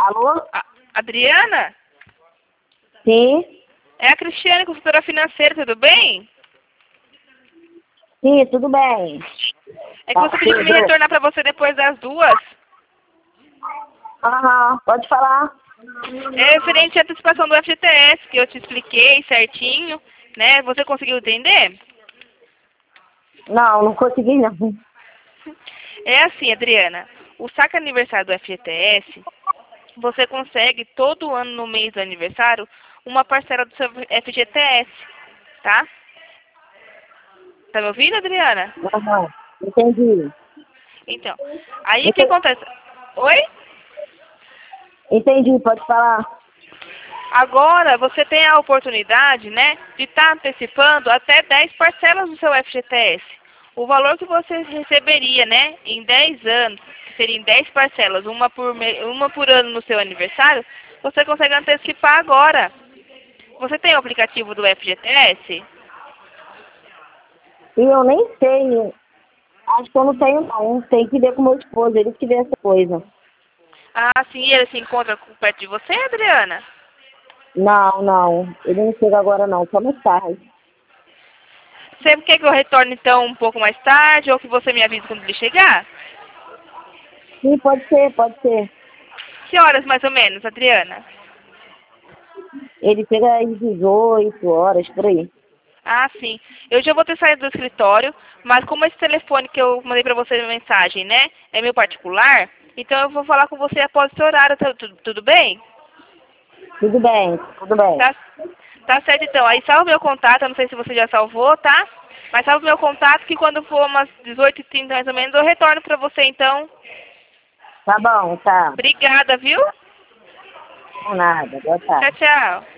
Alô? Adriana? Sim? É a Cristiane, consultora financeira, tudo bem? Sim, tudo bem. É que você pediu pra me retornar pra você depois das 2. Aham, pode falar. É referente à antecipação do FGTS, que eu te expliquei certinho, né? Você conseguiu entender? Não consegui não. É assim, Adriana, o saque aniversário do FGTS, você consegue todo ano no mês do aniversário uma parcela do seu FGTS, tá? Tá me ouvindo, Adriana? Aham, entendi. Então, aí o que acontece? Oi? Entendi, pode falar. Agora você tem a oportunidade, né, de estar antecipando até 10 parcelas do seu FGTS. O valor que você receberia, né, em 10 anos, que seria em 10 parcelas, uma por ano no seu aniversário, você consegue antecipar agora. Você tem o aplicativo do FGTS? E eu nem sei. Acho que eu não tenho não. Tem que ver com meu esposo, ele que vê essa coisa. Ah, sim, ele se encontra perto de você, Adriana? Não. Ele não chega agora não, só mais tarde. Você quer que eu retorne então um pouco mais tarde ou que você me avise quando ele chegar? Sim, pode ser, pode ser. Que horas mais ou menos, Adriana? Ele chega às 18 horas, por aí. Ah, sim. Eu já vou ter saído do escritório, mas como esse telefone que eu mandei pra você na mensagem, né, é meu particular, então eu vou falar com você após esse horário, tudo bem? Tudo bem, tudo bem. Tá certo então. Aí salva meu contato, eu não sei se você já salvou, tá? Mas salva meu contato que quando for umas 18h30 mais ou menos, eu retorno pra você então. Tá bom, tá. Obrigada, viu? Não nada, boa tarde. Tchau, tchau.